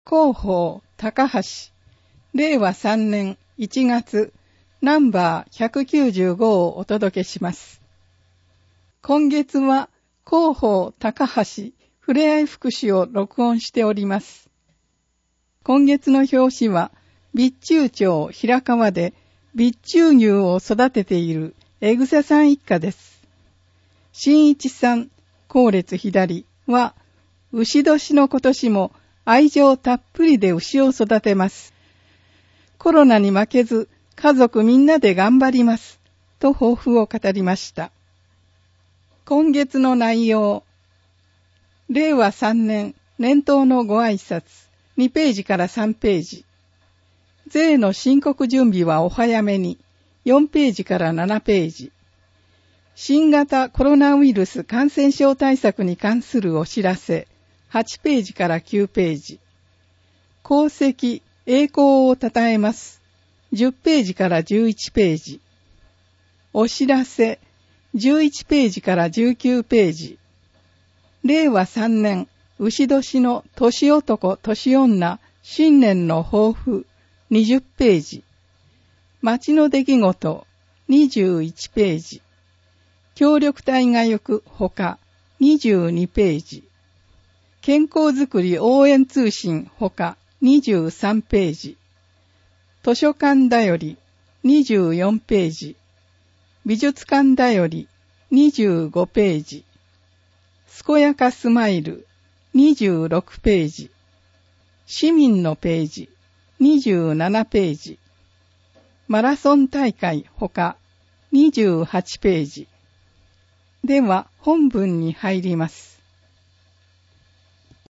広報高橋、令和3年1月ナンバー195をお届けします。今月は広報高橋ふれあい福祉を録音しております。今月の表紙は備中町平川で備中牛を育てているエグサさん一家です。新一さん、後列左は牛年の今年も愛情たっぷりで牛を育てます。コロナに負けず家族みんなで頑張ります。と抱負を語りました。今月の内容。令和3年年頭のご挨拶2ページから3ページ。税の申告準備はお早めに4ページから7ページ。新型コロナウイルス感染症対策に関するお知らせ8ページから9ページ。功績、栄光をたたえます。10ページから11ページ。お知らせ、11ページから19ページ。令和3年、牛年の年男、年女、新年の抱負、20ページ。町の出来事、21ページ。協力隊が行くほか、22ページ。健康づくり応援通信ほか23ページ。図書館だより24ページ。美術館だより25ページ。健やかスマイル26ページ。市民のページ27ページ。マラソン大会ほか28ページ。では本文に入ります。